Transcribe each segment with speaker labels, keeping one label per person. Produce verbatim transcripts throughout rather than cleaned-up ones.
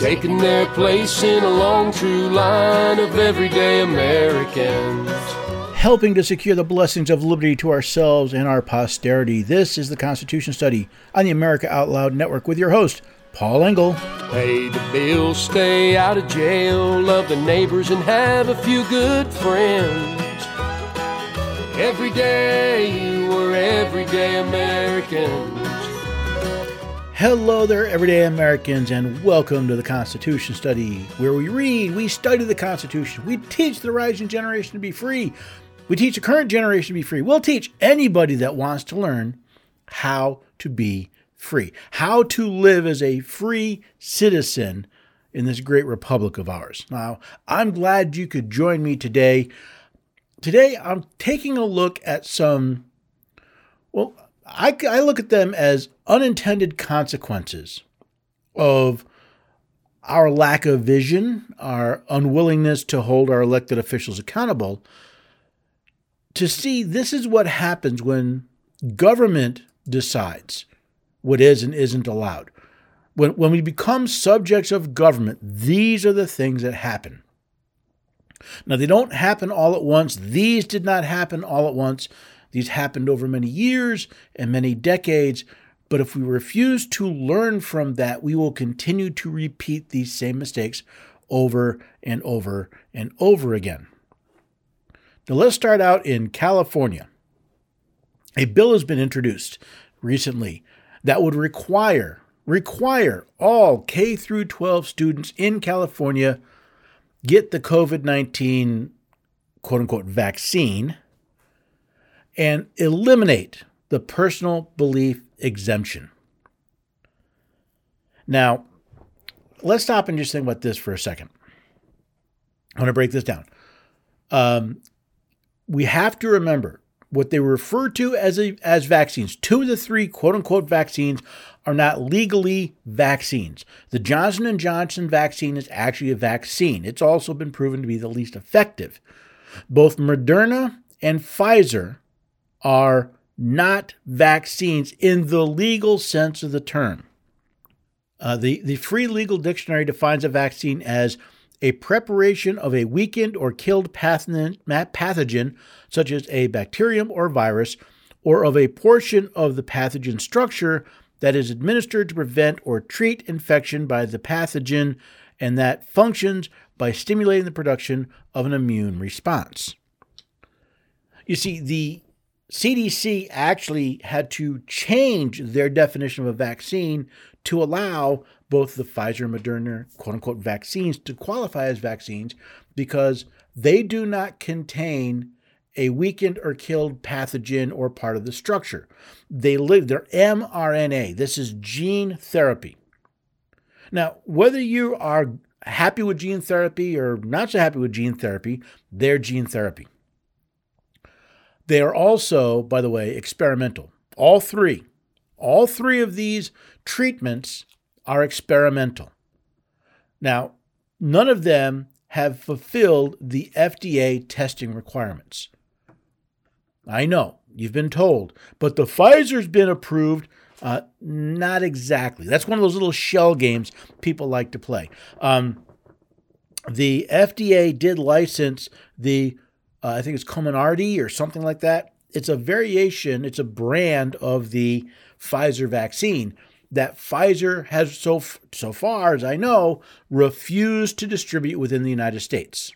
Speaker 1: taking their place in a long, true line of everyday Americans.
Speaker 2: Helping to secure the blessings of liberty to ourselves and our posterity. This is the Constitution Study on the America Out Loud Network with your host, Paul Engel.
Speaker 1: Pay the bills, stay out of jail, love the neighbors, and have a few good friends. Every day, we're everyday Americans.
Speaker 2: Hello there, everyday Americans, and welcome to the Constitution Study, where we read, we study the Constitution, we teach the rising generation to be free, we teach the current generation to be free. We'll teach anybody that wants to learn how to be free, how to live as a free citizen in this great republic of ours. Now, I'm glad you could join me today. Today, I'm taking a look at some, well, I, I look at them as unintended consequences of our lack of vision, our unwillingness to hold our elected officials accountable, to see this is what happens when government decides what is and isn't allowed. When, when we become subjects of government, these are the things that happen. Now, they don't happen all at once. These did not happen all at once. These happened over many years and many decades. But if we refuse to learn from that, we will continue to repeat these same mistakes over and over and over again. Now, let's start out in California. A bill has been introduced recently that would require, require all K through twelve students in California get the covid nineteen quote-unquote vaccine and eliminate the personal belief exemption. Now, let's stop and just think about this for a second. I want to break this down. Um, we have to remember what they refer to as a, as vaccines. Two of the three quote-unquote vaccines are not legally vaccines. The Johnson and Johnson vaccine is actually a vaccine. It's also been proven to be the least effective. Both Moderna and Pfizer are not vaccines in the legal sense of the term. Uh, the, the Free Legal Dictionary defines a vaccine as a preparation of a weakened or killed pathogen, pathogen, such as a bacterium or virus, or of a portion of the pathogen structure that is administered to prevent or treat infection by the pathogen and that functions by stimulating the production of an immune response. You see, the C D C actually had to change their definition of a vaccine to allow both the Pfizer and Moderna quote-unquote vaccines to qualify as vaccines because they do not contain a weakened or killed pathogen or part of the structure. They live, they're mRNA. This is gene therapy. Now, whether you are happy with gene therapy or not so happy with gene therapy, they're gene therapy. They are also, by the way, experimental. All three. All three of these treatments are experimental. Now, none of them have fulfilled the F D A testing requirements. I know, you've been told, but the Pfizer's been approved. Uh, not exactly. That's one of those little shell games people like to play. Um, the F D A did license the Uh, I think it's Comirnaty or something like that. It's a variation, it's a brand of the Pfizer vaccine that Pfizer has so so far as I know refused to distribute within the United States.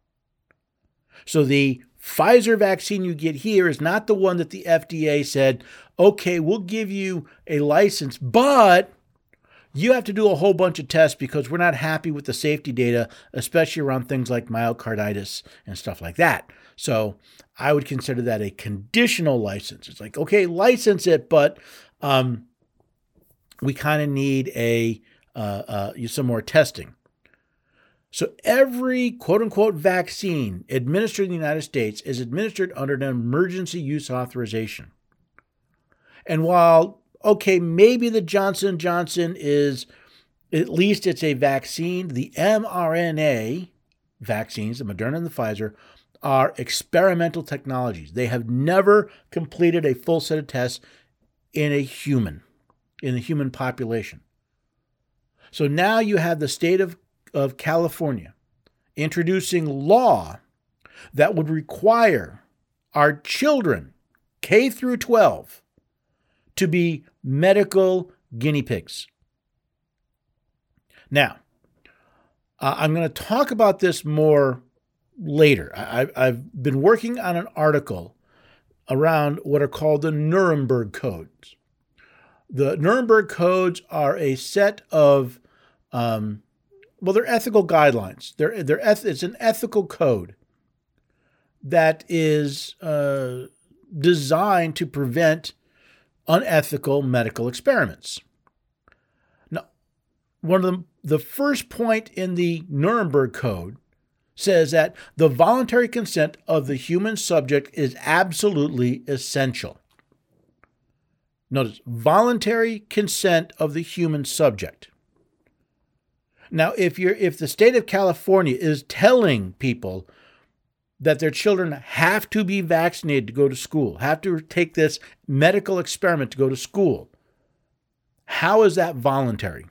Speaker 2: So the Pfizer vaccine you get here is not the one that the F D A said, okay, we'll give you a license, but you have to do a whole bunch of tests because we're not happy with the safety data, especially around things like myocarditis and stuff like that. So I would consider that a conditional license. It's like, okay, license it, but um, we kind of need a uh, uh, some more testing. So every quote-unquote vaccine administered in the United States is administered under an emergency use authorization. And while, okay, maybe the Johnson and Johnson is, at least it's a vaccine, the mRNA vaccines, the Moderna and the Pfizer, are experimental technologies. They have never completed a full set of tests in a human, in the human population. So now you have the state of, of California introducing law that would require our children, K through twelve, to be medical guinea pigs. Now, uh, I'm going to talk about this more later. I, I've been working on an article around what are called the Nuremberg Codes. The Nuremberg Codes are a set of, um, well, they're ethical guidelines. They're, they're eth- it's an ethical code that is uh, designed to prevent unethical medical experiments. Now, one of the, the first point in the Nuremberg Code says that the voluntary consent of the human subject is absolutely essential. Notice, voluntary consent of the human subject. Now, if you're if the state of California is telling people that their children have to be vaccinated to go to school, have to take this medical experiment to go to school, how is that voluntary?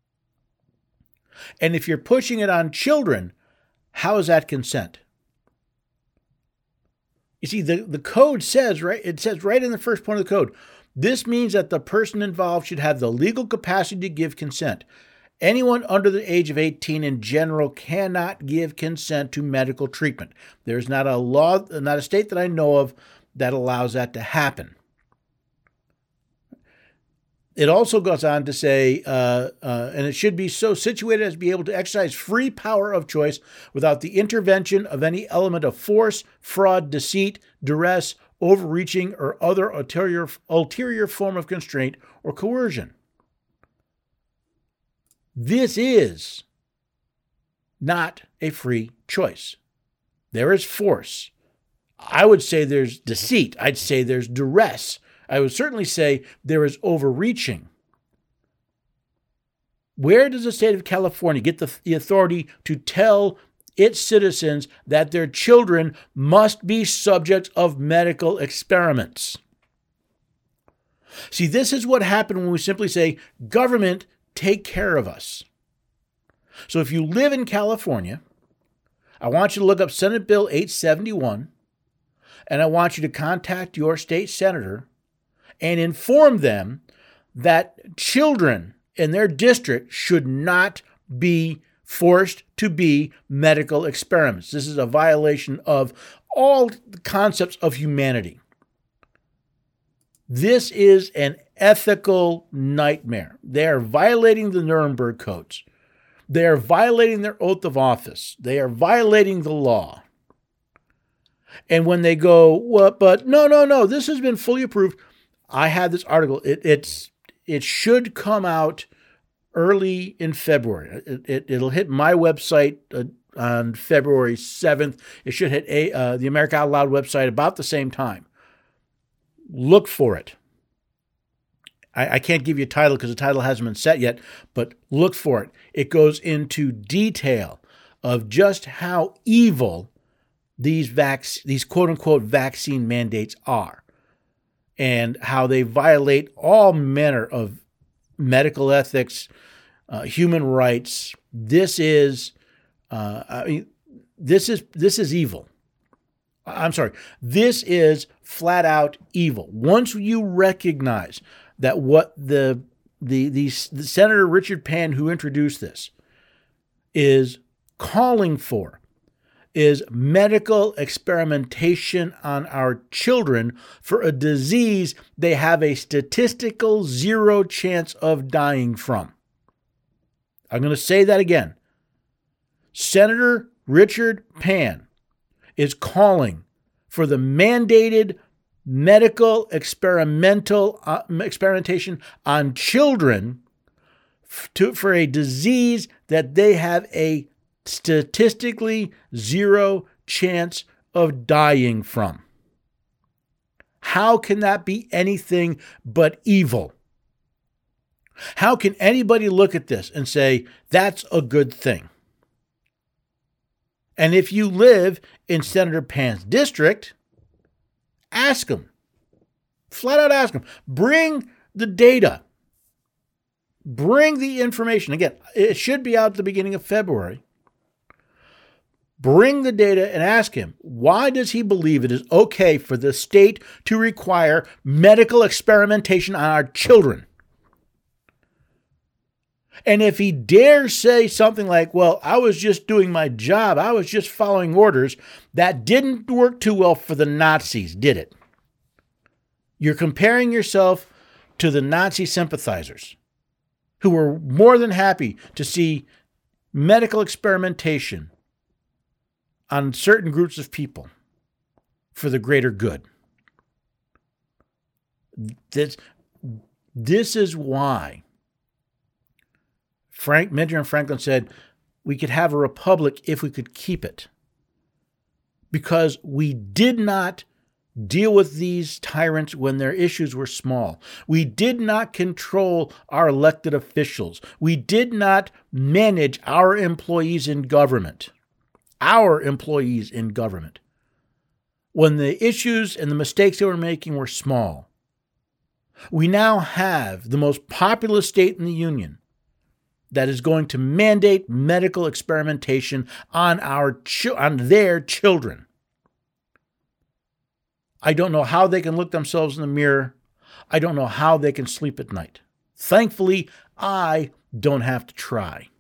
Speaker 2: And if you're pushing it on children, how is that consent? You see, the, the code says, right, it says right in the first point of the code, this means that the person involved should have the legal capacity to give consent. Anyone under the age of eighteen in general cannot give consent to medical treatment. There's not a law, not a state that I know of that allows that to happen. It also goes on to say, uh, uh, and it should be so situated as to be able to exercise free power of choice without the intervention of any element of force, fraud, deceit, duress, overreaching, or other ulterior, ulterior form of constraint or coercion. This is not a free choice. There is force. I would say there's deceit. I'd say there's duress. I would certainly say there is overreaching. Where does the state of California get the, the authority to tell its citizens that their children must be subjects of medical experiments? See, this is what happened when we simply say, government, take care of us. So if you live in California, I want you to look up Senate Bill eight seventy-one, and I want you to contact your state senator and inform them that children in their district should not be forced to be medical experiments. This is a violation of all the concepts of humanity. This is an ethical nightmare. They are violating the Nuremberg Codes. They are violating their oath of office. They are violating the law. And when they go, well, but no, no, no, this has been fully approved. I had this article. It, it's it should come out early in February. It, it, it'll hit my website uh, on February seventh. It should hit a, uh, the America Out Loud website about the same time. Look for it. I, I can't give you a title because the title hasn't been set yet, but look for it. It goes into detail of just how evil these vac- these quote-unquote vaccine mandates are and how they violate all manner of medical ethics, uh, human rights. This is, uh, I mean, this is this is evil. I'm sorry. This is flat out evil. Once you recognize that what the the the, the Senator Richard Pan, who introduced this, is calling for, is medical experimentation on our children for a disease they have a statistical zero chance of dying from. I'm going to say that again. Senator Richard Pan is calling for the mandated medical experimental uh, experimentation on children f- to, for a disease that they have a statistically zero chance of dying from. How can that be anything but evil? How can anybody look at this and say, that's a good thing? And if you live in Senator Pan's district, ask him. Flat out ask him. Bring the data. bring the information. Again, it should be out at the beginning of February. Bring the data and ask him, why does he believe it is okay for the state to require medical experimentation on our children? And if he dares say something like, well, I was just doing my job, I was just following orders, that didn't work too well for the Nazis, did it? You're comparing yourself to the Nazi sympathizers who were more than happy to see medical experimentation on certain groups of people for the greater good. This, this is why Frank, Benjamin Franklin said, we could have a republic if we could keep it. Because we did not deal with these tyrants when their issues were small. We did not control our elected officials. We did not manage our employees in government. Our employees in government. When the issues and the mistakes they were making were small. We now have the most populous state in the Union that is going to mandate medical experimentation on our chi- on their children. I don't know how they can look themselves in the mirror. I don't know how they can sleep at night. Thankfully, I don't have to try.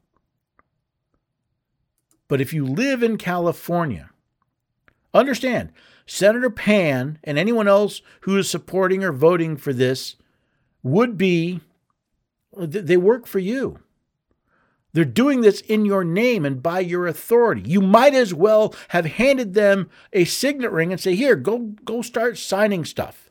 Speaker 2: But if you live in California, understand, Senator Pan and anyone else who is supporting or voting for this would be, they work for you. They're doing this in your name and by your authority. You might as well have handed them a signet ring and say, here, go, go start signing stuff.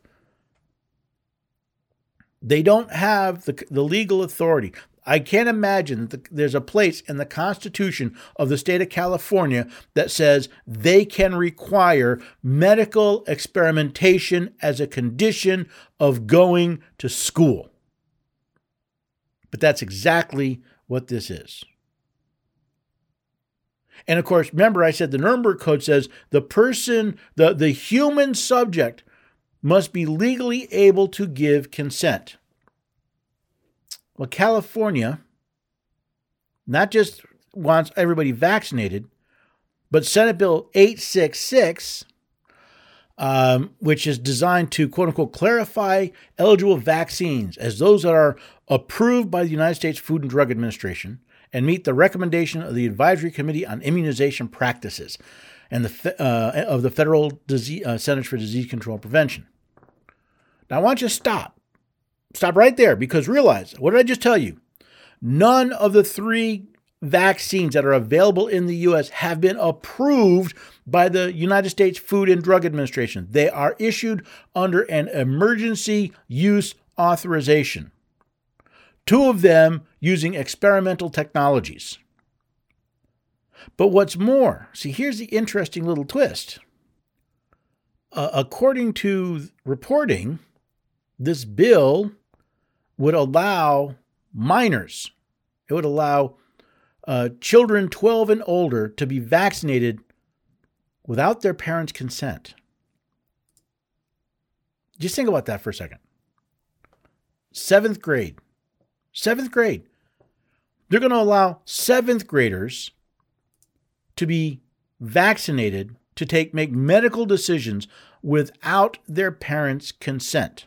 Speaker 2: They don't have the, the legal authority. I can't imagine that there's a place in the Constitution of the state of California that says they can require medical experimentation as a condition of going to school. But that's exactly what this is. And of course, remember I said the Nuremberg Code says the person, the, the human subject must be legally able to give consent. Well, California not just wants everybody vaccinated, but Senate Bill eight sixty-six, um, which is designed to, quote unquote, clarify eligible vaccines as those that are approved by the United States Food and Drug Administration and meet the recommendation of the Advisory Committee on Immunization Practices and the uh, of the Federal Disease, uh, Centers for Disease Control and Prevention. Now, I want you to stop. Stop right there, because realize, what did I just tell you? None of the three vaccines that are available in the U S have been approved by the United States Food and Drug Administration. They are issued under an emergency use authorization. Two of them using experimental technologies. But what's more, see, here's the interesting little twist. Uh, according to reporting, this bill would allow minors, it would allow uh, children twelve and older to be vaccinated without their parents' consent. Just think about that for a second. Seventh grade. Seventh grade. They're going to allow seventh graders to be vaccinated to take make medical decisions without their parents' consent.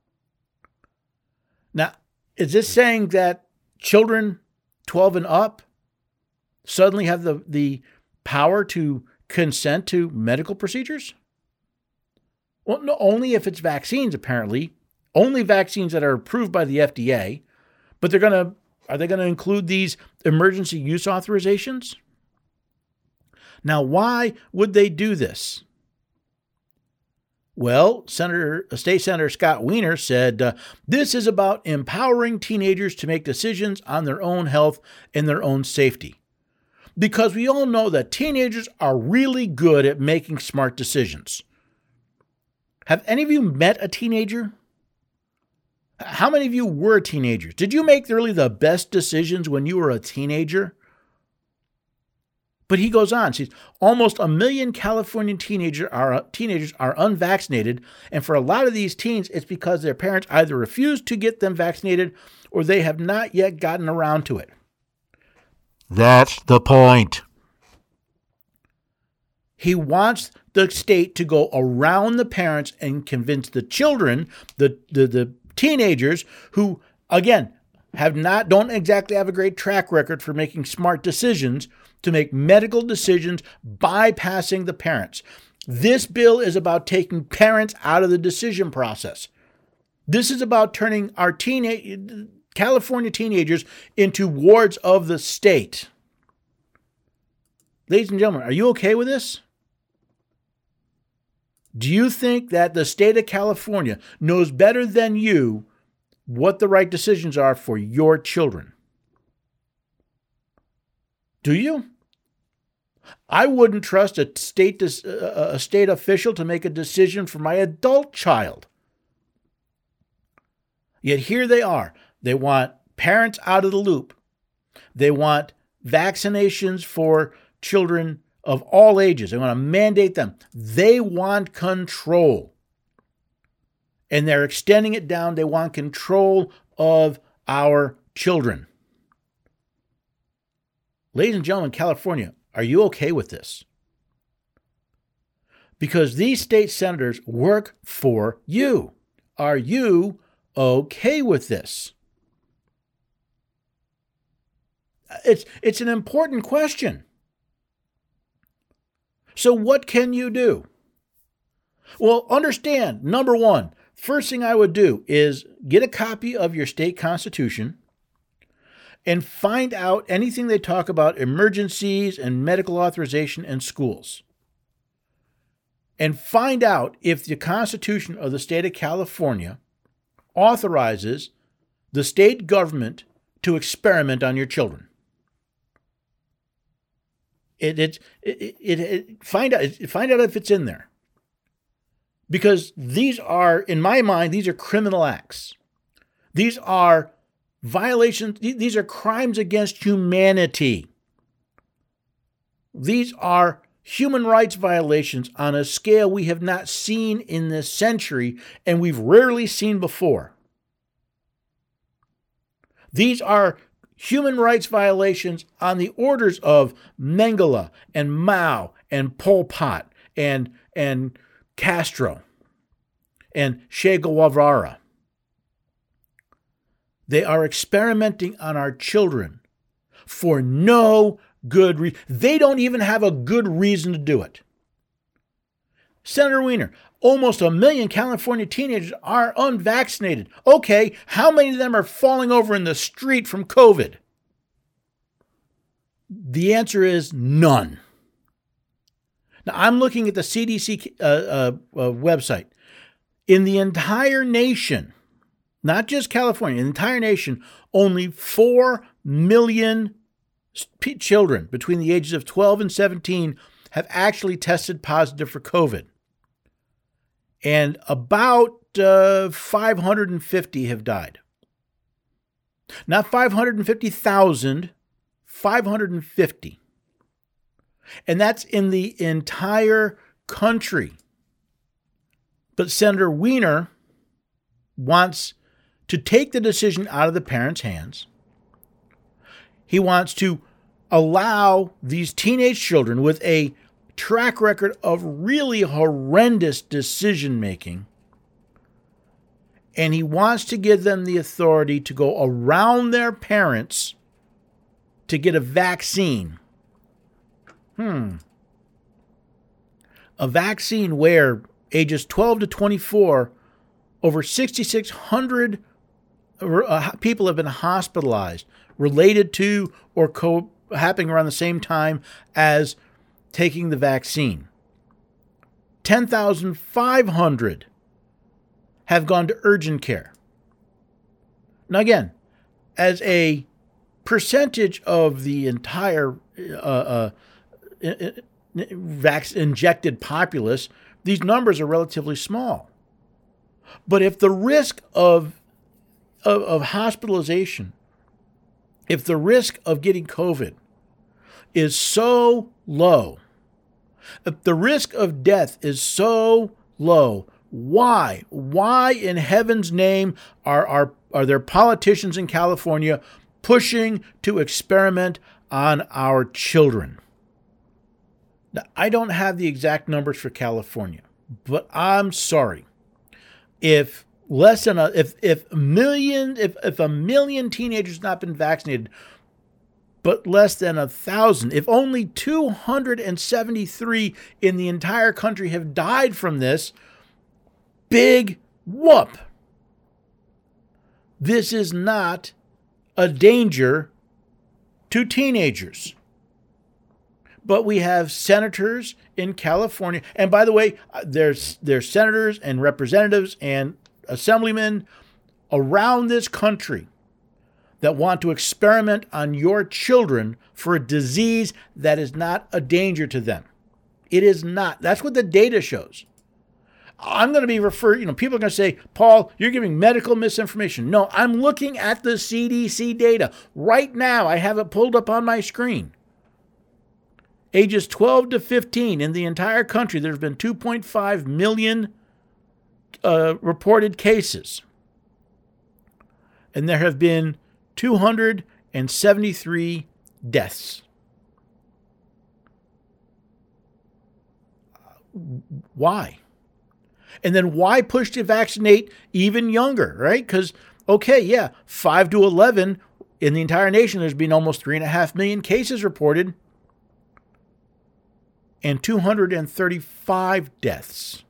Speaker 2: Now, is this saying that children twelve and up suddenly have the, the power to consent to medical procedures? Well, no, only if it's vaccines, apparently. Only vaccines that are approved by the F D A. But they're going to, are they going to include these emergency use authorizations? Now, why would they do this? Well, Senator, State Senator Scott Wiener said, uh, this is about empowering teenagers to make decisions on their own health and their own safety. Because we all know that teenagers are really good at making smart decisions. Have any of you met a teenager? How many of you were teenagers? Did you make really the best decisions when you were a teenager? But he goes on, says, almost a million Californian teenager are, teenagers are unvaccinated, and for a lot of these teens, it's because their parents either refused to get them vaccinated or they have not yet gotten around to it.
Speaker 3: That's the point.
Speaker 2: He wants the state to go around the parents and convince the children, the, the, the teenagers who, again, have not, don't exactly have a great track record for making smart decisions, to make medical decisions bypassing the parents. This bill is about taking parents out of the decision process. This is about turning our teenage, California teenagers into wards of the state. Ladies and gentlemen, are you okay with this? Do you think that the state of California knows better than you what the right decisions are for your children? Do you? I wouldn't trust a state a state official to make a decision for my adult child. Yet here they are. They want parents out of the loop. They want vaccinations for children of all ages. They want to mandate them. They want control. And they're extending it down. They want control of our children. Ladies and gentlemen, California, are you okay with this? Because these state senators work for you. Are you okay with this? It's, it's an important question. So what can you do? Well, understand, number one, first thing I would do is get a copy of your state constitution and find out anything they talk about emergencies and medical authorization in schools. And find out if the Constitution of the state of California authorizes the state government to experiment on your children. It, it, it, it, it, find out, find out if it's in there. Because these are, in my mind, these are criminal acts. These are violations, these are crimes against humanity. These are human rights violations on a scale we have not seen in this century, and we've rarely seen before. These are human rights violations on the orders of Mengele and Mao and Pol Pot and, and Castro and Che Guevara. They are experimenting on our children for no good reason. They don't even have a good reason to do it. Senator Wiener, almost a million California teenagers are unvaccinated. Okay, how many of them are falling over in the street from COVID? The answer is none. Now, I'm looking at the C D C uh, uh, uh, website. In the entire nation, not just California, in the entire nation, only four million children between the ages of twelve and seventeen have actually tested positive for COVID. And about uh, five hundred fifty have died. Not five hundred fifty thousand, five hundred fifty. And that's in the entire country. But Senator Wiener wants to take the decision out of the parents' hands. He wants to allow these teenage children with a track record of really horrendous decision making, and he wants to give them the authority to go around their parents to get a vaccine. Hmm. A vaccine where ages twelve to twenty-four, over six thousand six hundred people have been hospitalized related to or co- happening around the same time as taking the vaccine. ten thousand five hundred have gone to urgent care. Now again, as a percentage of the entire uh, uh, vac- injected populace, these numbers are relatively small. But if the risk of, of, of hospitalization, if the risk of getting COVID is so low, if the risk of death is so low, why? Why in heaven's name are our are there politicians in California pushing to experiment on our children. Now, I don't have the exact numbers for California, but I'm sorry. If less than a if if a million if if a million teenagers not been vaccinated, but less than a thousand, if only two hundred seventy-three in the entire country have died from this, big whoop. This is not a danger to teenagers. But we have senators in California. And by the way, there's, there's senators and representatives and assemblymen around this country that want to experiment on your children for a disease that is not a danger to them. It is not. That's what the data shows. I'm going to be referred, you know, people are going to say, Paul, you're giving medical misinformation. No, I'm looking at the C D C data. Right now, I have it pulled up on my screen. Ages twelve to fifteen in the entire country, there's been two point five million uh, reported cases. And there have been two hundred seventy-three deaths. Why? And then why push to vaccinate even younger, right? Because, okay, yeah, five to eleven in the entire nation, there's been almost three and a half million cases reported and two hundred thirty-five deaths.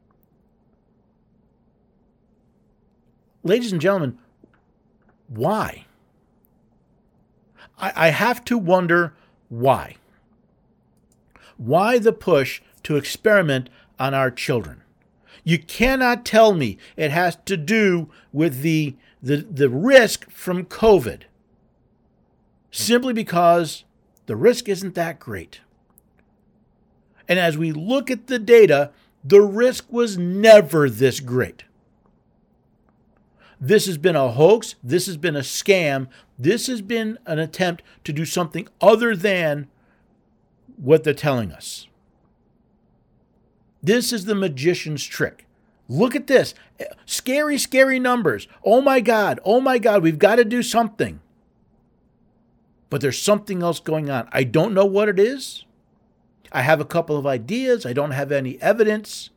Speaker 2: Ladies and gentlemen, why? I, I have to wonder why. Why the push to experiment on our children? You cannot tell me it has to do with the, the, the risk from COVID, simply because the risk isn't that great. And as we look at the data, the risk was never this great. This has been a hoax. This has been a scam. This has been an attempt to do something other than what they're telling us. This is the magician's trick. Look at this. Scary, scary numbers. Oh my God. Oh my God. We've got to do something. But there's something else going on. I don't know what it is. I have a couple of ideas. I don't have any evidence.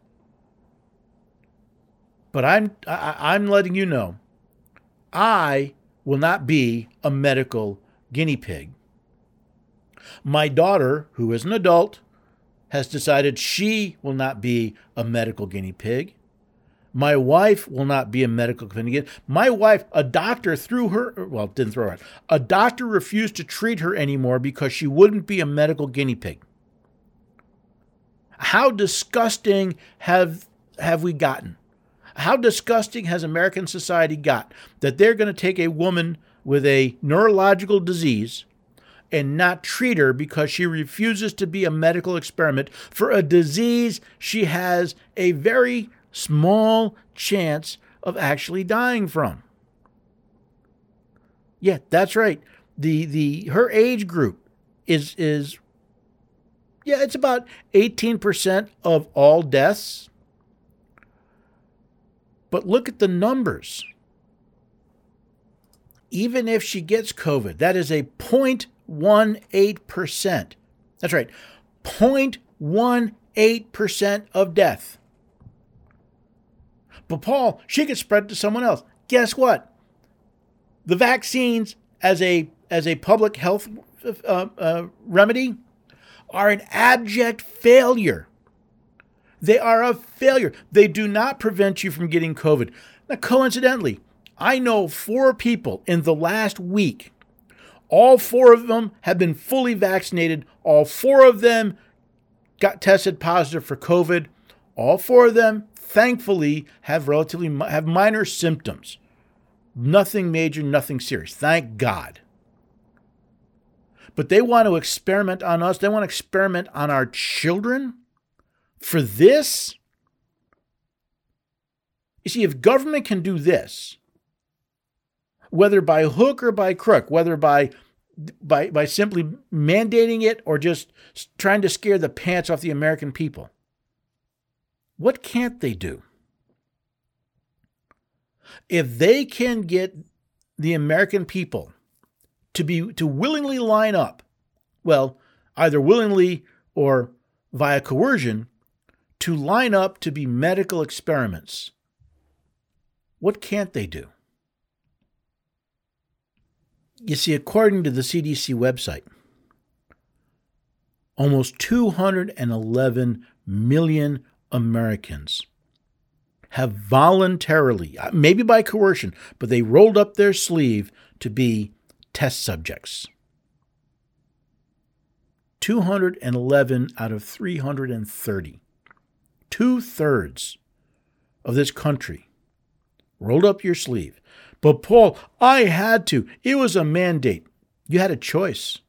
Speaker 2: But I'm I, I'm letting you know, I will not be a medical guinea pig. My daughter, who is an adult, has decided she will not be a medical guinea pig. My wife will not be a medical guinea pig. My wife, a doctor threw her, well, didn't throw her out. A doctor refused to treat her anymore because she wouldn't be a medical guinea pig. How disgusting have, have we gotten? How disgusting has American society got that they're going to take a woman with a neurological disease and not treat her because she refuses to be a medical experiment for a disease she has a very small chance of actually dying from? Yeah, that's right. The the her age group is is yeah, it's about eighteen percent of all deaths. But look at the numbers. Even if she gets COVID, that is a zero point one eight percent. That's right. zero point one eight percent of death. But Paul, she could spread it to someone else. Guess what? The vaccines as a as a public health uh, uh, remedy are an abject failure. They are a failure. They do not prevent you from getting COVID. Now, coincidentally, I know four people in the last week. All four of them have been fully vaccinated. All four of them got tested positive for COVID. All four of them, thankfully, have relatively have minor symptoms. Nothing major, nothing serious. Thank God. But they want to experiment on us. They want to experiment on our children for this. You see, if government can do this, whether by hook or by crook, whether by by by simply mandating it or just trying to scare the pants off the American people, what can't they do? If they can get the American people to be to willingly line up, well, either willingly or via coercion, to line up to be medical experiments, what can't they do? You see, according to the C D C website, almost two hundred eleven million Americans have voluntarily, maybe by coercion, but they rolled up their sleeve to be test subjects. two hundred eleven out of three hundred thirty. Two-thirds of this country rolled up your sleeve. But Paul, I had to. It was a mandate. You had a choice.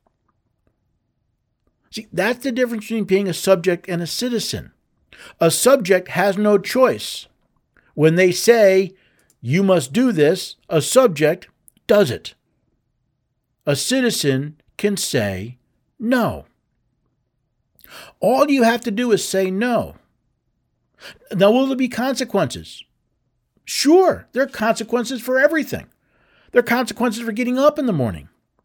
Speaker 2: See, that's the difference between being a subject and a citizen. A subject has no choice. When they say, you must do this, a subject does it. A citizen can say no. All you have to do is say no. Now, will there be consequences? Sure, there are consequences for everything. There are consequences for getting up in the morning.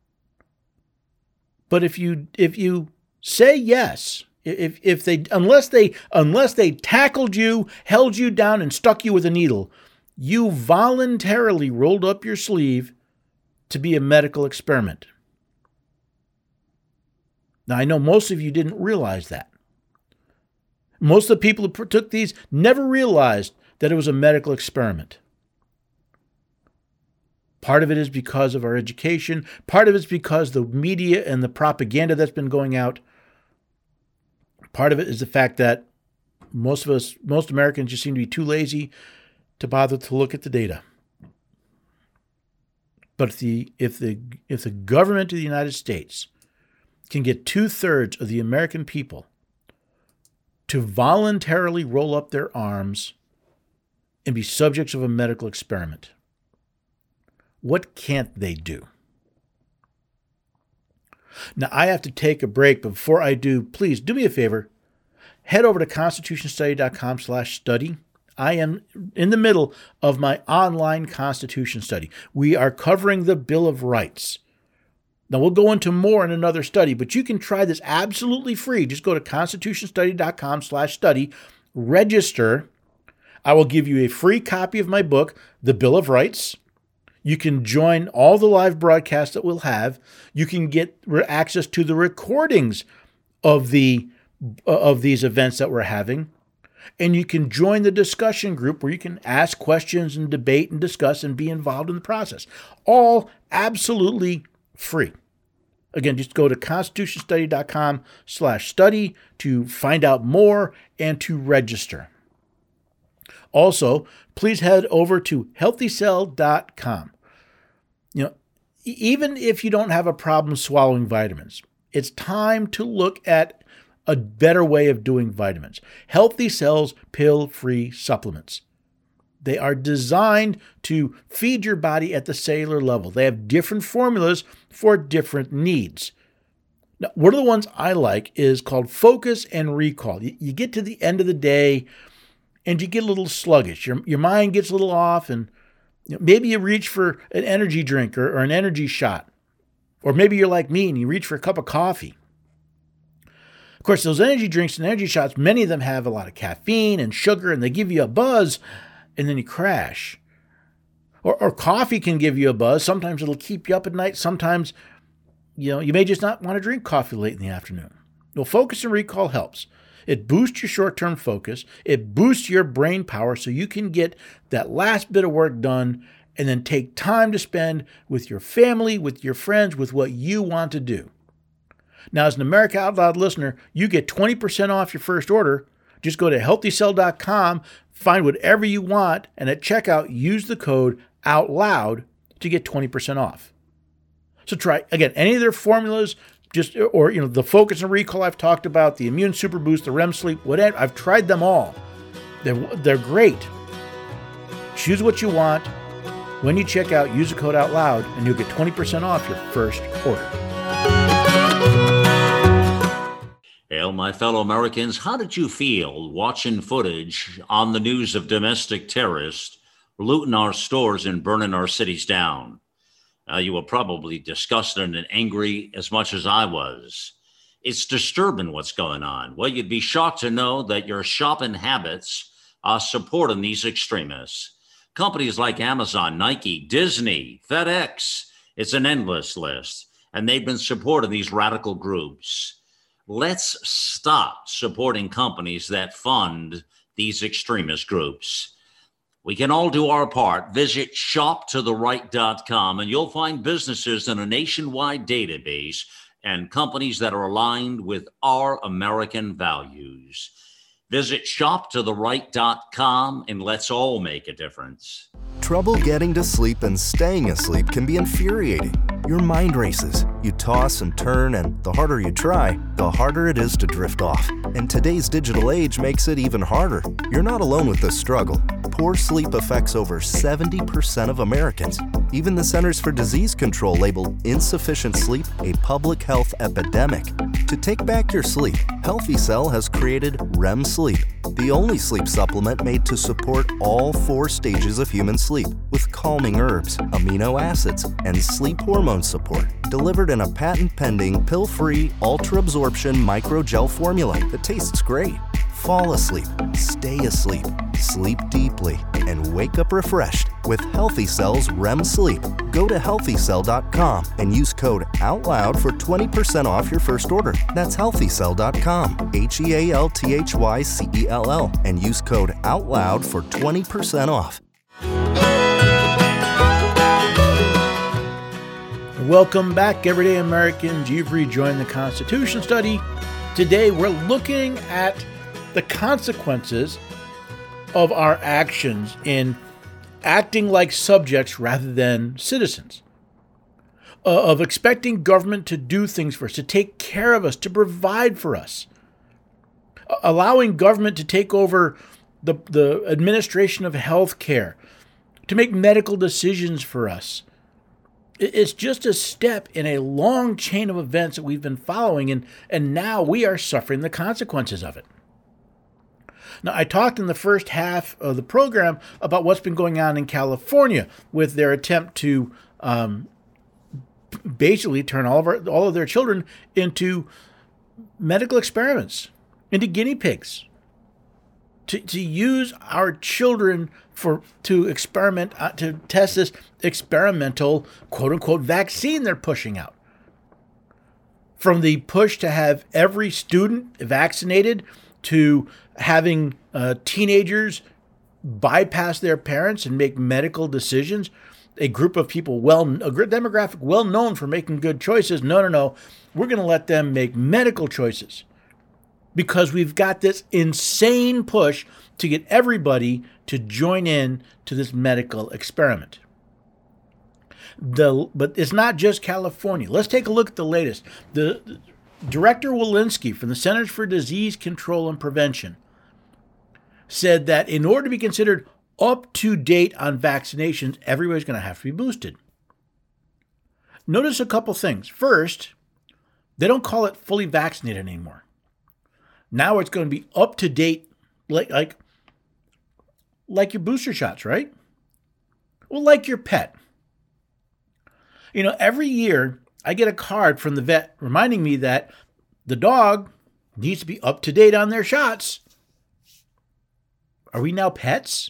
Speaker 2: But if you if you say yes, if if they unless they unless they tackled you, held you down, and stuck you with a needle, you voluntarily rolled up your sleeve to be a medical experiment. Now, I know most of you didn't realize that. Most of the people who took these never realized that it was a medical experiment. Part of it is because of our education. Part of it is because the media and the propaganda that's been going out. Part of it is the fact that most of us, most Americans just seem to be too lazy to bother to look at the data. But if the, if the, if the government of the United States can get two-thirds of the American people to voluntarily roll up their arms and be subjects of a medical experiment, what can't they do? Now, I have to take a break, but before I do, please do me a favor. Head over to constitutionstudy.com slash study. I am in the middle of my online Constitution study. We are covering the Bill of Rights. Now, we'll go into more in another study, but you can try this absolutely free. Just go to constitutionstudy.com slash study, register. I will give you a free copy of my book, The Bill of Rights. You can join all the live broadcasts that we'll have. You can get access to the recordings of the of these events that we're having. And you can join the discussion group where you can ask questions and debate and discuss and be involved in the process. All absolutely free. Again, just go to constitutionstudy.com slash study to find out more and to register. Also, please head over to healthy cell dot com. You know, even if you don't have a problem swallowing vitamins, it's time to look at a better way of doing vitamins. Healthy Cells pill-free supplements. They are designed to feed your body at the cellular level. They have different formulas for different needs. Now, one of the ones I like is called Focus and Recall. You, you get to the end of the day and you get a little sluggish. Your, your mind gets a little off, and you know, maybe you reach for an energy drink or, or an energy shot. Or maybe you're like me and you reach for a cup of coffee. Of course, those energy drinks and energy shots, many of them have a lot of caffeine and sugar, and they give you a buzz, and then you crash. Or, or coffee can give you a buzz. Sometimes it'll keep you up at night. Sometimes, you know, you may just not want to drink coffee late in the afternoon. Well, Focus and Recall helps. It boosts your short-term focus. It boosts your brain power so you can get that last bit of work done and then take time to spend with your family, with your friends, with what you want to do. Now, as an America Out Loud listener, you get twenty percent off your first order. Just go to healthy cell dot com, find whatever you want, and at checkout, use the code OUTLOUD to get twenty percent off. So try, again, any of their formulas, just or you know the Focus and Recall I've talked about, the Immune Super Boost, the R E M Sleep, whatever. I've tried them all. They're, they're great. Choose what you want. When you check out, use the code OUTLOUD, and you'll get twenty percent off your first order.
Speaker 4: Well, my fellow Americans, how did you feel watching footage on the news of domestic terrorists looting our stores and burning our cities down. Uh, you were probably disgusted and angry as much as I was. It's disturbing what's going on. Well, you'd be shocked to know that your shopping habits are supporting these extremists. Companies like Amazon, Nike, Disney, FedEx, it's an endless list, and they've been supporting these radical groups. Let's stop supporting companies that fund these extremist groups. We can all do our part. Visit shop to the right dot com and you'll find businesses in a nationwide database and companies that are aligned with our American values. Visit shop to the right dot com and let's all make a difference.
Speaker 5: Trouble getting to sleep and staying asleep can be infuriating. Your mind races. You toss and turn, and the harder you try, the harder it is to drift off. And today's digital age makes it even harder. You're not alone with this struggle. Poor sleep affects over seventy percent of Americans. Even the Centers for Disease Control labeled insufficient sleep a public health epidemic. To take back your sleep, Healthy Cell has created R E M Sleep, the only sleep supplement made to support all four stages of human sleep with calming herbs, amino acids, and sleep hormone support, delivered in a patent-pending, pill-free, ultra-absorption microgel formula that tastes great. Fall asleep, stay asleep, sleep deeply, and wake up refreshed with Healthy Cell's R E M Sleep. Go to healthy cell dot com and use code OUTLOUD for twenty percent off your first order. That's healthy cell dot com, H E A L T H Y C E L L, and use code OUTLOUD for twenty percent off.
Speaker 2: Welcome back, everyday Americans. You've rejoined the Constitution Study. Today, we're looking at the consequences of our actions in acting like subjects rather than citizens, uh, of expecting government to do things for us, to take care of us, to provide for us, uh, allowing government to take over the, the administration of health care, to make medical decisions for us. It's just a step in a long chain of events that we've been following, and, and now we are suffering the consequences of it. Now, I talked in the first half of the program about what's been going on in California with their attempt to um, basically turn all of our, all of their children into medical experiments, into guinea pigs, to to use our children for to experiment uh, to test this experimental quote unquote vaccine they're pushing out. From the push to have every student vaccinated to having uh, teenagers bypass their parents and make medical decisions, a group of people, well, a demographic well known for making good choices. No, no, no. We're going to let them make medical choices because we've got this insane push to get everybody to join in to this medical experiment. The, but it's not just California. Let's take a look at the latest. The Director Walensky from the Centers for Disease Control and Prevention said that in order to be considered up to date on vaccinations, everybody's going to have to be boosted. Notice a couple things. First, they don't call it fully vaccinated anymore. Now it's going to be up to date, like like like your booster shots, right? Well, like your pet. You know, every year I get a card from the vet reminding me that the dog needs to be up to date on their shots. Are we now pets?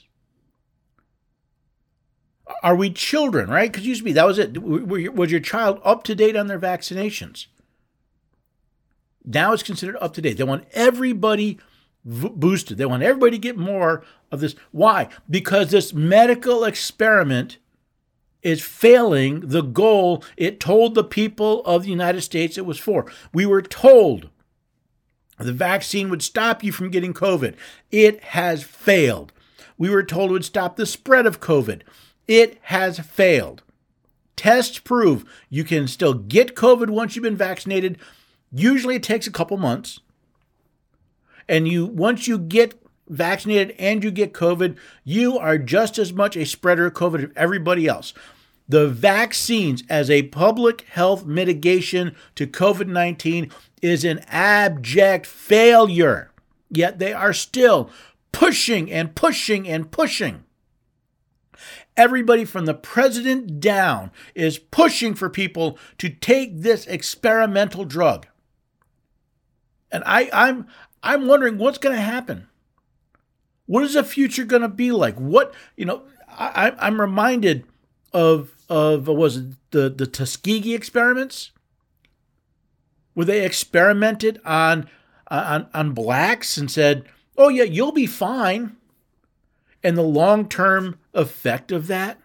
Speaker 2: Are we children, right? Because it used to be, that was it. Was your child up to date on their vaccinations? Now it's considered up to date. They want everybody v- boosted. They want everybody to get more of this. Why? Because this medical experiment is failing the goal it told the people of the United States it was for. We were told the vaccine would stop you from getting COVID. It has failed. We were told it would stop the spread of COVID. It has failed. Tests prove you can still get COVID once you've been vaccinated. Usually it takes a couple months. And you once you get vaccinated and you get COVID, you are just as much a spreader of COVID as everybody else. The vaccines as a public health mitigation to COVID nineteen is an abject failure. Yet they are still pushing and pushing and pushing. Everybody from the president down is pushing for people to take this experimental drug. And I, I'm I'm wondering what's going to happen. What is the future going to be like? What, you know, I, I'm reminded of, of what was it, the, the Tuskegee experiments, where they experimented on, on, on blacks and said, oh yeah, you'll be fine. And the long-term effect of that?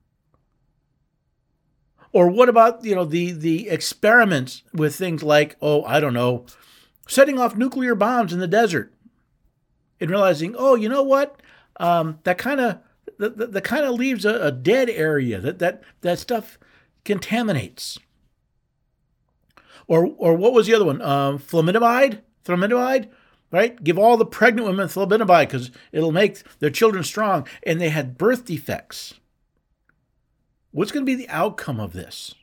Speaker 2: Or what about, you know, the, the experiments with things like, oh, I don't know, setting off nuclear bombs in the desert and realizing, oh, you know what? Um, that kind of that, that, that kind of leaves a, a dead area. That that that stuff contaminates. Or or what was the other one? Um, thalidomide, thalidomide, right? Give all the pregnant women thalidomide because it'll make their children strong, and they had birth defects. What's going to be the outcome of this?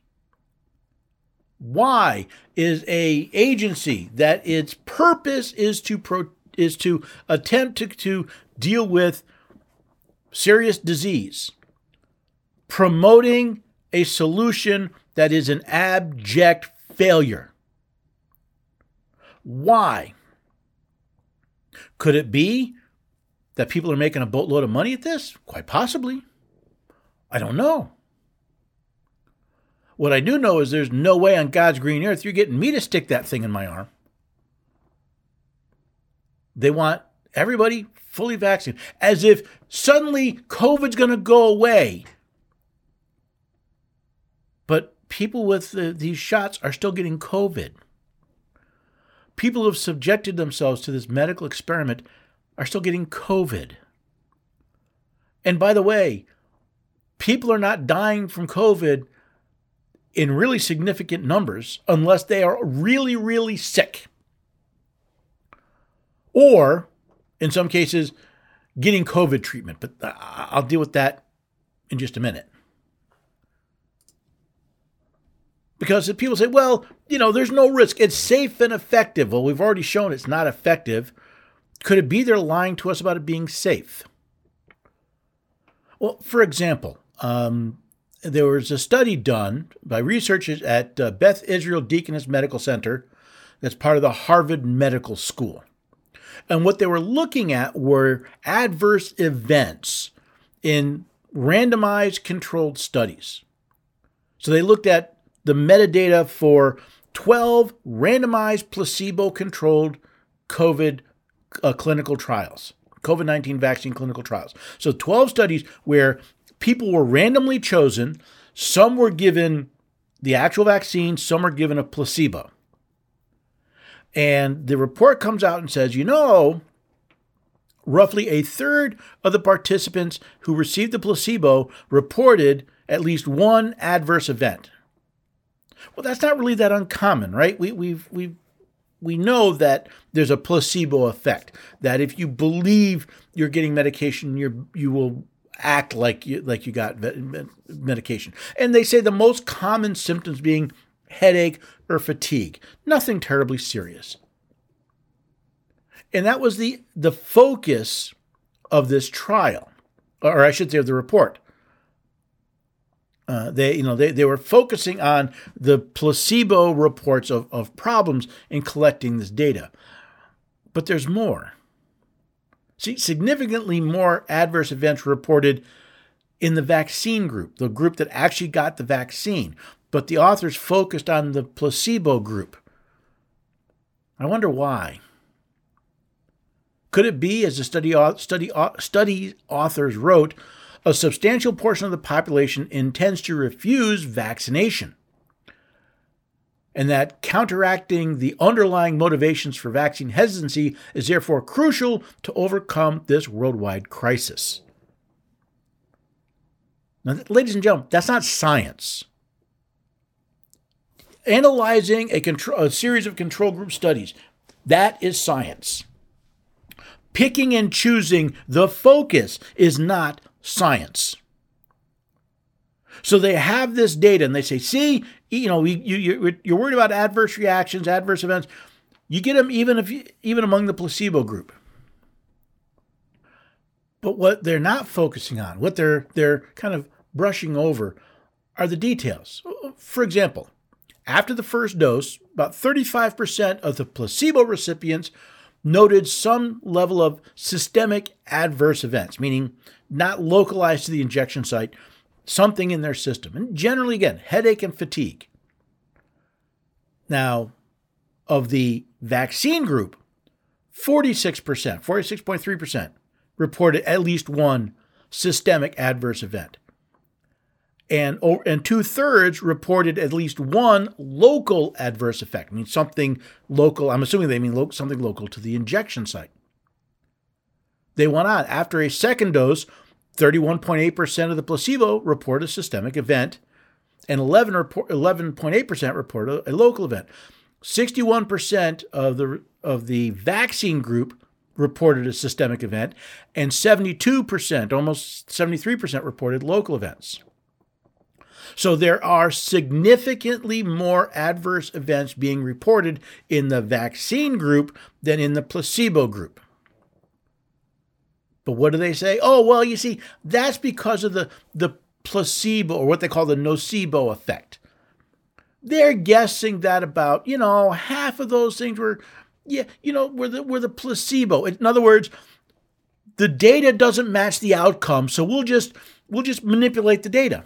Speaker 2: Why is a agency that its purpose is to pro, is to attempt to, to deal with serious disease promoting a solution that is an abject failure? Why? Could it be that people are making a boatload of money at this? Quite possibly. I don't know. What I do know is there's no way on God's green earth you're getting me to stick that thing in my arm. They want everybody fully vaccinated, as if suddenly COVID's going to go away. But people with the, these shots are still getting COVID. People who have subjected themselves to this medical experiment are still getting COVID. And by the way, people are not dying from COVID in really significant numbers unless they are really, really sick. Or, in some cases, getting COVID treatment. But I'll deal with that in just a minute. Because people say, well, you know, there's no risk. It's safe and effective. Well, we've already shown it's not effective. Could it be they're lying to us about it being safe? Well, for example, um, there was a study done by researchers at uh, Beth Israel Deaconess Medical Center that's part of the Harvard Medical School. And what they were looking at were adverse events in randomized controlled studies. So they looked at the metadata for twelve randomized placebo-controlled COVID uh, clinical trials, COVID nineteen vaccine clinical trials. So twelve studies where people were randomly chosen. Some were given the actual vaccine, some were given a placebo. And the report comes out and says, you know, roughly a third of the participants who received the placebo reported at least one adverse event. Well, that's not really that uncommon, right? We we we we know that there's a placebo effect. That if you believe you're getting medication, you you will act like you like you got medication. And they say the most common symptoms being headache or fatigue. Nothing terribly serious. And that was the the focus of this trial, or I should say of the report. Uh, they, you know, they, they were focusing on the placebo reports of, of problems in collecting this data. But there's more. See, significantly more adverse events reported in the vaccine group, the group that actually got the vaccine. But the authors focused on the placebo group. I wonder why. Could it be, as the study, study, study authors wrote, a substantial portion of the population intends to refuse vaccination, and that counteracting the underlying motivations for vaccine hesitancy is therefore crucial to overcome this worldwide crisis? Now, ladies and gentlemen, that's not science. Analyzing a, control, a series of control group studies, that is science. Picking and choosing the focus is not science. So they have this data and they say, see, you know, you, you, you're worried about adverse reactions, adverse events. You get them even if you, even among the placebo group. But what they're not focusing on, what they're they're kind of brushing over, are the details. For example, after the first dose, about thirty-five percent of the placebo recipients noted some level of systemic adverse events, meaning not localized to the injection site, something in their system. And generally, again, headache and fatigue. Now, of the vaccine group, forty-six percent, forty-six point three percent reported at least one systemic adverse event. And, and two-thirds reported at least one local adverse effect. I mean, something local. I'm assuming they mean lo- something local to the injection site. They went on. After a second dose, thirty-one point eight percent of the placebo reported a systemic event, and eleven point eight percent reported a local event. sixty-one percent of the of the vaccine group reported a systemic event, and seventy-two percent, almost seventy-three percent, reported local events. So there are significantly more adverse events being reported in the vaccine group than in the placebo group. But what do they say? Oh, well, you see, that's because of the, the placebo, or what they call the nocebo effect. They're guessing that about, you know, half of those things were, yeah, you know, were the, were the placebo. In other words, the data doesn't match the outcome, so we'll just we'll just manipulate the data.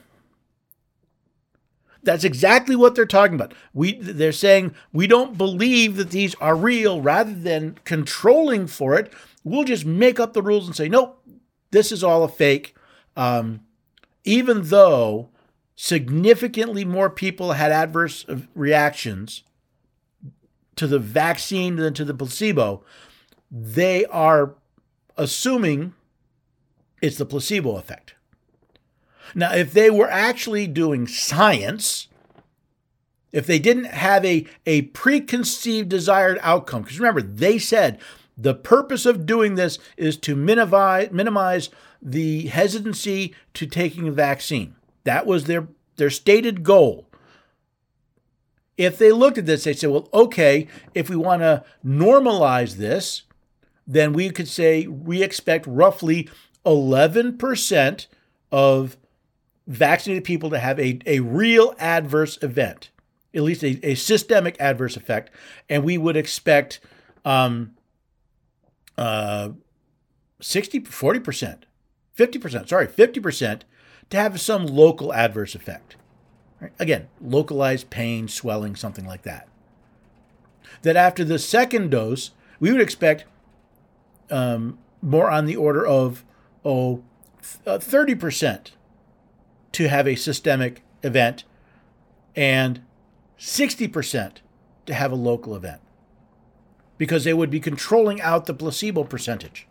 Speaker 2: That's exactly what they're talking about. We they're saying we don't believe that these are real. Rather than controlling for it, we'll just make up the rules and say, nope, this is all a fake. Um, even though significantly more people had adverse reactions to the vaccine than to the placebo, they are assuming it's the placebo effect. Now, if they were actually doing science, if they didn't have a, a preconceived desired outcome, because remember, they said the purpose of doing this is to minimize, minimize the hesitancy to taking a vaccine. That was their, their stated goal. If they looked at this, they said, well, okay, if we want to normalize this, then we could say we expect roughly eleven percent of vaccinated people to have a, a real adverse event, at least a, a systemic adverse effect, and we would expect um, uh, sixty, forty percent, fifty percent, sorry, fifty percent to have some local adverse effect. Right? Again, localized pain, swelling, something like that. That after the second dose, we would expect um, more on the order of, oh, thirty percent to have a systemic event and sixty percent to have a local event, because they would be controlling out the placebo percentage.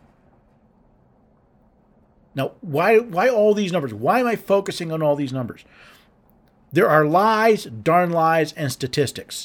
Speaker 2: Now, why, why all these numbers? Why am I focusing on all these numbers? There are lies, darn lies, and statistics.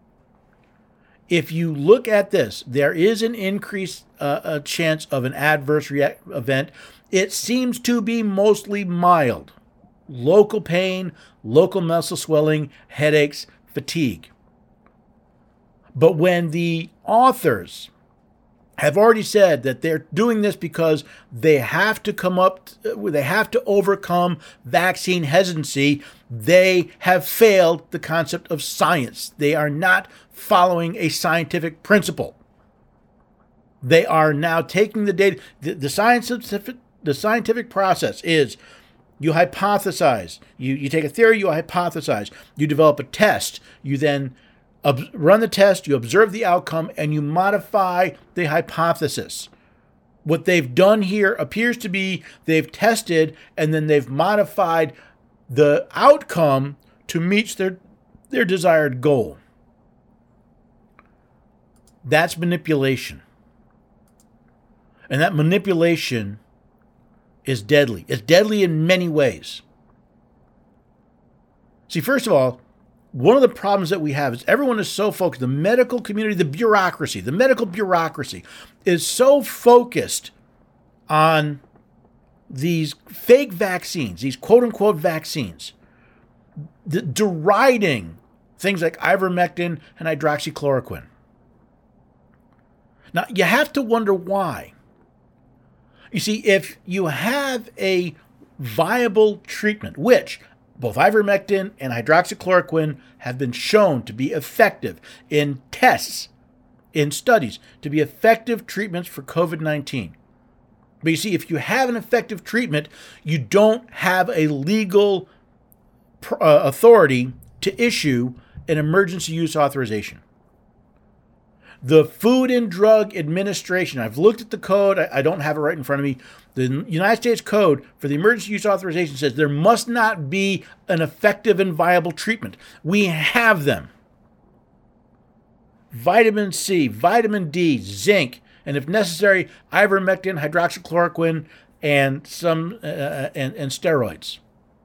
Speaker 2: If you look at this, there is an increased uh, a chance of an adverse rea- event. It seems to be mostly mild. Local pain, local muscle swelling, headaches, fatigue. But when the authors have already said that they're doing this because they have to come up, they have to overcome vaccine hesitancy, they have failed the concept of science. They are not following a scientific principle. They are now taking the data. The, the, scientific, the scientific process is you hypothesize. You, you take a theory, you hypothesize. You develop a test. You then ob- run the test, you observe the outcome, and you modify the hypothesis. What they've done here appears to be they've tested and then they've modified the outcome to meet their, their desired goal. That's manipulation. And that manipulation is deadly. It's deadly in many ways. See, first of all, one of the problems that we have is everyone is so focused, the medical community, the bureaucracy, the medical bureaucracy is so focused on these fake vaccines, these quote-unquote vaccines, the, deriding things like ivermectin and hydroxychloroquine. Now, you have to wonder why. You see, if you have a viable treatment, which both ivermectin and hydroxychloroquine have been shown to be effective in tests, in studies, to be effective treatments for COVID nineteen. But you see, if you have an effective treatment, you don't have a legal uh, authority to issue an emergency use authorization. The Food and Drug Administration, I've looked at the code, I, I don't have it right in front of me. The United States Code for the emergency use authorization says there must not be an effective and viable treatment. We have them. Vitamin C, vitamin D, zinc, and if necessary, ivermectin, hydroxychloroquine, and some uh, and, and steroids.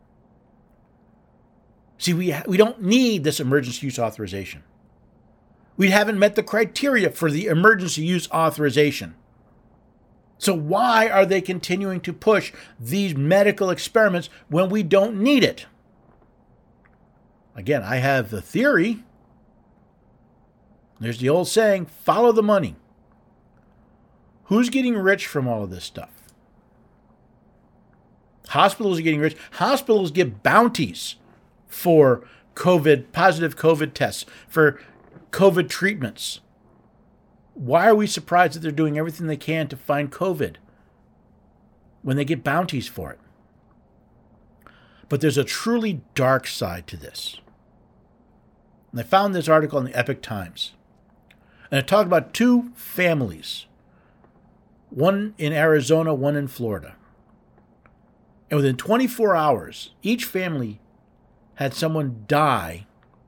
Speaker 2: See, we ha- we don't need this emergency use authorization. We haven't met the criteria for the emergency use authorization. So why are they continuing to push these medical experiments when we don't need it? Again, I have the theory. There's the old saying, follow the money. Who's getting rich from all of this stuff? Hospitals are getting rich. Hospitals get bounties for COVID, positive COVID tests, for COVID treatments. Why are we surprised that they're doing everything they can to find COVID when they get bounties for it? But there's a truly dark side to this. And I found this article in the Epoch Times. And it talked about two families, one in Arizona, one in Florida. And within twenty-four hours, each family had someone die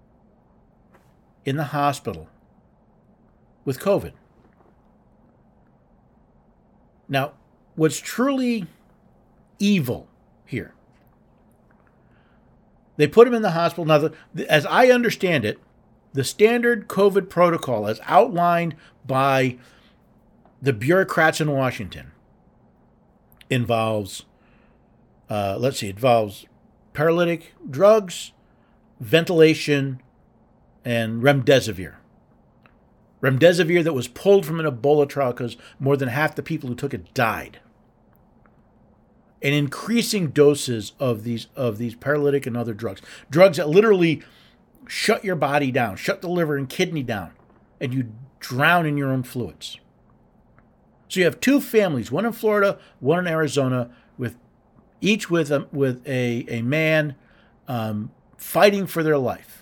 Speaker 2: in the hospital with COVID. Now, what's truly evil here, they put him in the hospital. Now, the, the, as I understand it, the standard COVID protocol as outlined by the bureaucrats in Washington involves, uh, let's see, involves paralytic drugs, ventilation, and remdesivir. Remdesivir that was pulled from an Ebola trial because more than half the people who took it died. And increasing doses of these of these paralytic and other drugs. Drugs that literally shut your body down, shut the liver and kidney down, and you drown in your own fluids. So you have two families, one in Florida, one in Arizona, with each with a, with a, a man um, fighting for their life.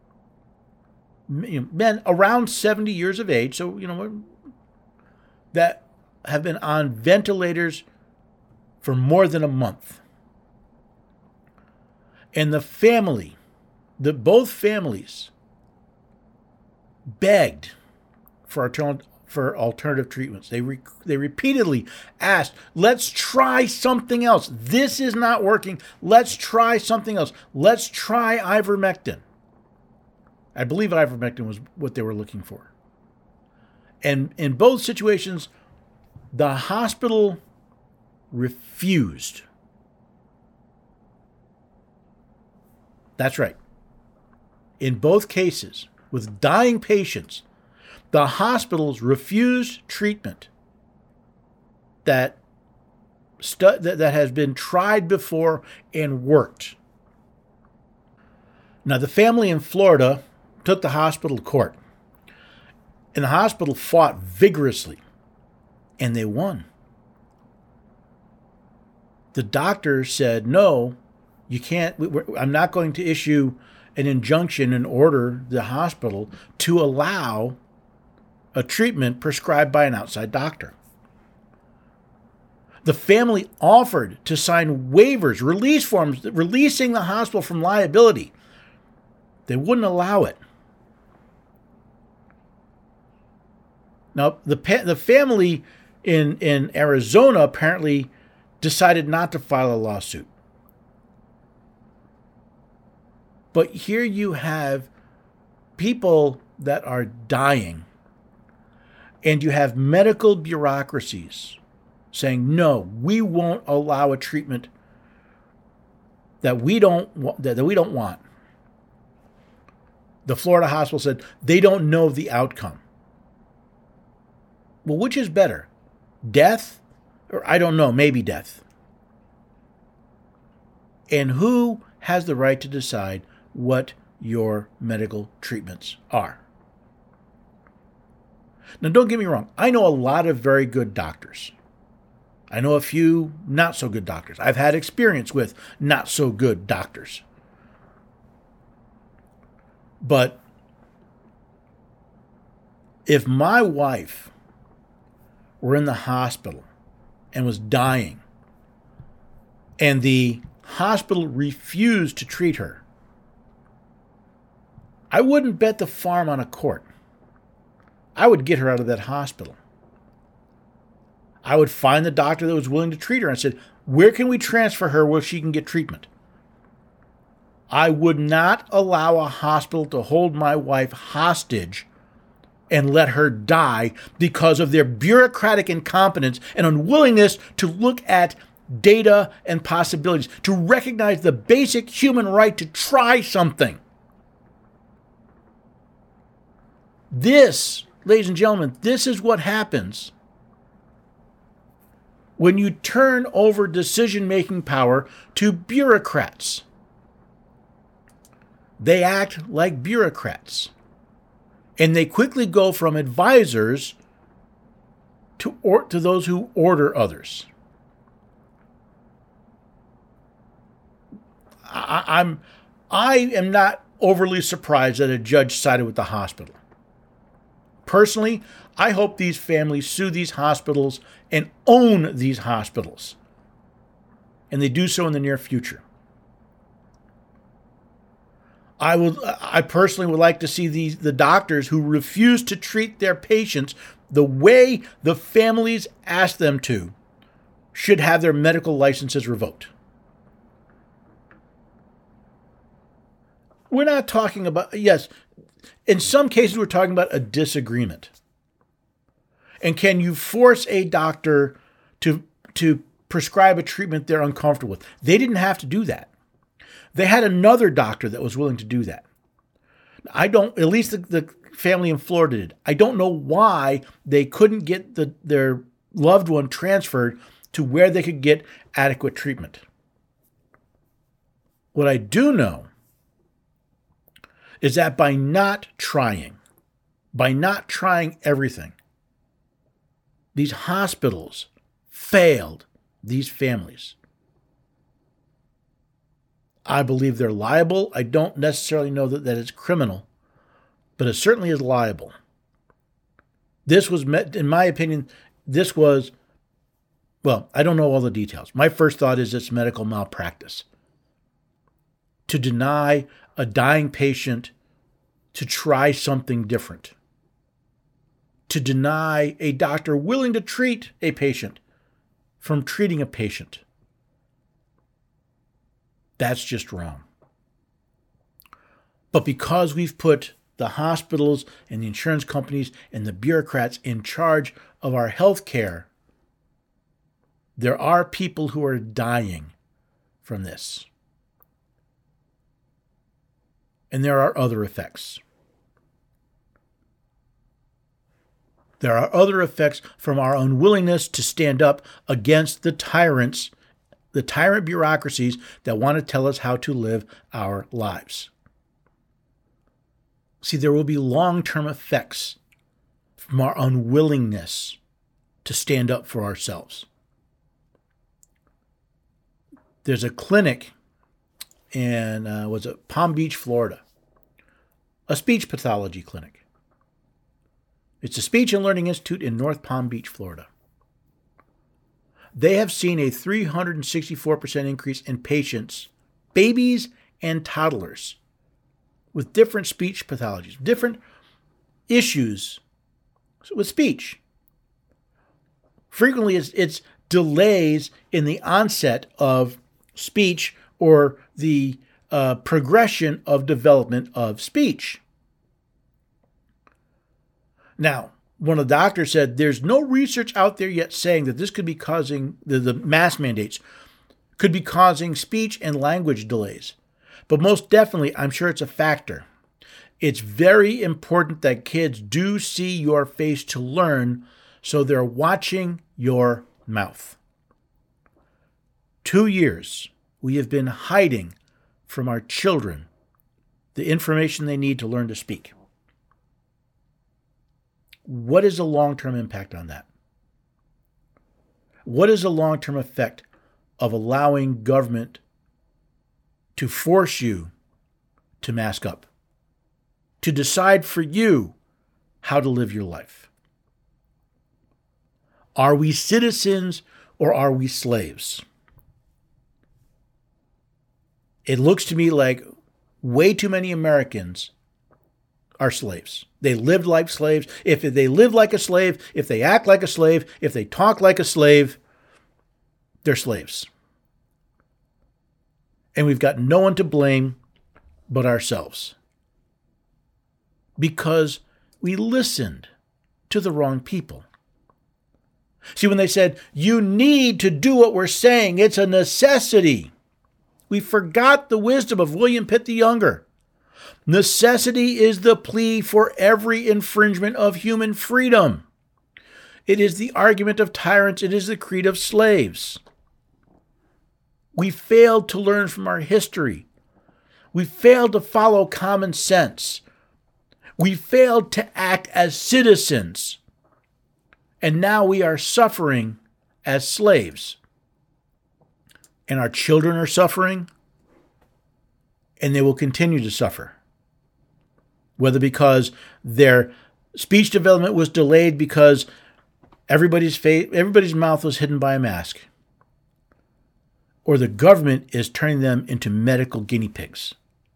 Speaker 2: Men around seventy years of age, so, you know, that have been on ventilators for more than a month. And the family, the both families begged for alternative, for alternative treatments. They re, they repeatedly asked, let's try something else. This is not working. Let's try something else. Let's try ivermectin. I believe ivermectin was what they were looking for. And in both situations, the hospital refused. That's right. In both cases, with dying patients, the hospitals refused treatment that, stu- that, that has been tried before and worked. Now, the family in Florida took the hospital to court. And the hospital fought vigorously. And they won. The doctor said, no, you can't. I'm not going to issue an injunction and order the hospital to allow a treatment prescribed by an outside doctor. The family offered to sign waivers, release forms, releasing the hospital from liability. They wouldn't allow it. Now, the the family in, in Arizona apparently decided not to file a lawsuit. But here you have people that are dying, and you have medical bureaucracies saying, no, we won't allow a treatment that we don't that we don't want. The Florida hospital said they don't know the outcome. Well, which is better, death or I don't know, maybe death. And who has the right to decide what your medical treatments are? Now, don't get me wrong. I know a lot of very good doctors. I know a few not so good doctors. I've had experience with not so good doctors. But if my wife were in the hospital and was dying, and the hospital refused to treat her, I wouldn't bet the farm on a court. I would get her out of that hospital. I would find the doctor that was willing to treat her and said, where can we transfer her where she can get treatment? I would not allow a hospital to hold my wife hostage and let her die because of their bureaucratic incompetence and unwillingness to look at data and possibilities, to recognize the basic human right to try something. This, ladies and gentlemen, this is what happens when you turn over decision-making power to bureaucrats. They act like bureaucrats, and they quickly go from advisors to, or, to those who order others. I, I'm, I am not overly surprised that a judge sided with the hospital. Personally, I hope these families sue these hospitals and own these hospitals. And they do so in the near future. I would, I personally would like to see these, the doctors who refuse to treat their patients the way the families ask them to should have their medical licenses revoked. We're not talking about, yes, in some cases we're talking about a disagreement. And can you force a doctor to, to prescribe a treatment they're uncomfortable with? They didn't have to do that. They had another doctor that was willing to do that. I don't, at least the, the family in Florida did. I don't know why they couldn't get the, their loved one transferred to where they could get adequate treatment. What I do know is that by not trying, by not trying everything, these hospitals failed these families. I believe they're liable. I don't necessarily know that, that it's criminal, but it certainly is liable. This was, met, in my opinion, this was, well, I don't know all the details. My first thought is it's medical malpractice. To deny a dying patient to try something different. To deny a doctor willing to treat a patient from treating a patient. That's just wrong. But because we've put the hospitals and the insurance companies and the bureaucrats in charge of our health care, there are people who are dying from this. And there are other effects. There are other effects from our unwillingness to stand up against the tyrants, the tyrant bureaucracies that want to tell us how to live our lives. See, there will be long-term effects from our unwillingness to stand up for ourselves. There's a clinic in, uh, was it Palm Beach, Florida, a speech pathology clinic. It's a Speech and Learning Institute in North Palm Beach, Florida. They have seen a three hundred sixty-four percent increase in patients, babies and toddlers, with different speech pathologies, different issues with speech. Frequently, it's, it's delays in the onset of speech or the uh, progression of development of speech. Now, one of the doctors said there's no research out there yet saying that this could be causing, the, the mask mandates could be causing speech and language delays. But most definitely, I'm sure it's a factor. It's very important that kids do see your face to learn, so they're watching your mouth. two years, we have been hiding from our children the information they need to learn to speak. What is the long-term impact on that? What is the long-term effect of allowing government to force you to mask up, to decide for you how to live your life? Are we citizens or are we slaves? It looks to me like way too many Americans are slaves. They lived like slaves. If they live like a slave, if they act like a slave, if they talk like a slave, they're slaves. And we've got no one to blame but ourselves. Because we listened to the wrong people. See, when they said, you need to do what we're saying, it's a necessity. We forgot the wisdom of William Pitt the Younger. Necessity is the plea for every infringement of human freedom. It is the argument of tyrants. It is the creed of slaves. We failed to learn from our history. We failed to follow common sense. We failed to act as citizens. And now we are suffering as slaves. And our children are suffering, and they will continue to suffer. Whether because their speech development was delayed because everybody's face, everybody's mouth was hidden by a mask, or the government is turning them into medical guinea pigs.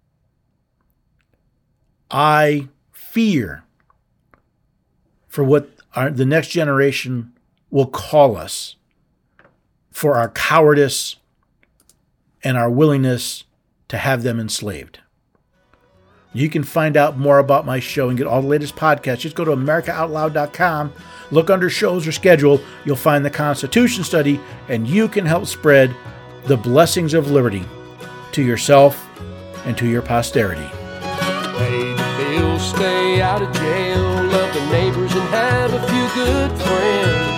Speaker 2: I fear for what our, the next generation will call us for our cowardice and our willingness to have them enslaved. You can find out more about my show and get all the latest podcasts. Just go to America Out Loud dot com, look under shows or schedule. You'll find the Constitution Study, and you can help spread the blessings of liberty to yourself and to your posterity.
Speaker 1: Pay the bills, stay out of jail, love the neighbors and have a few good friends.